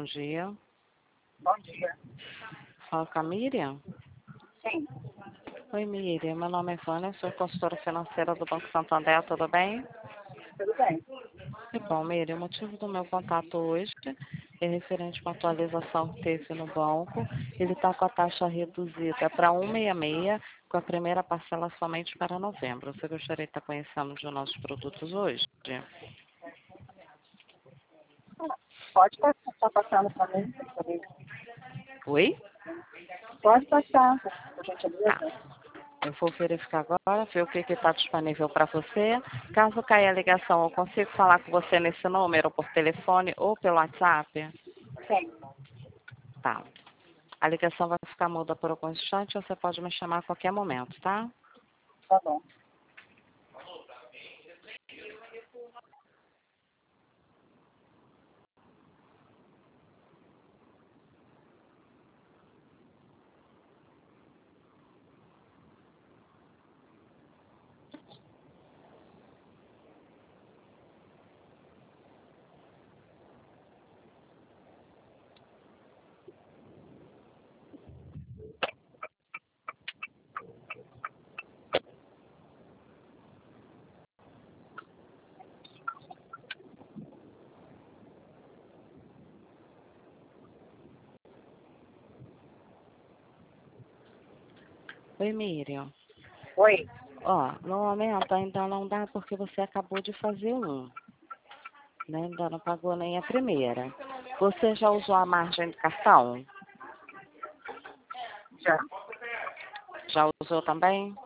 bom dia. Bom dia. Fala com a Miriam? Sim, Oi, Miriam. Meu nome é Vânia, sou consultora financeira do Banco Santander, tudo bem? tudo bem. Que bom, Miriam. O motivo do meu contato hoje é referente a uma atualização que teve no banco. Ele está com a taxa reduzida para 1,66, com a primeira parcela somente para novembro. Você gostaria de estar conhecendo os nossos produtos hoje? Pode estar passando para mim, por favor. Oi? Pode passar, por Tá. gentileza. Eu vou verificar agora, ver o que está disponível para você. Caso caia a ligação, eu consigo falar com você nesse número, por telefone ou pelo WhatsApp? Sim, Tá. A ligação vai ficar muda por alguns instantes, você pode me chamar a qualquer momento, tá? tá bom. Oi, Miriam. Oi, Ó, no momento ainda não dá porque você acabou de fazer um, né? Ainda não pagou nem a primeira. Você já usou a margem do cartão? já. Já usou também?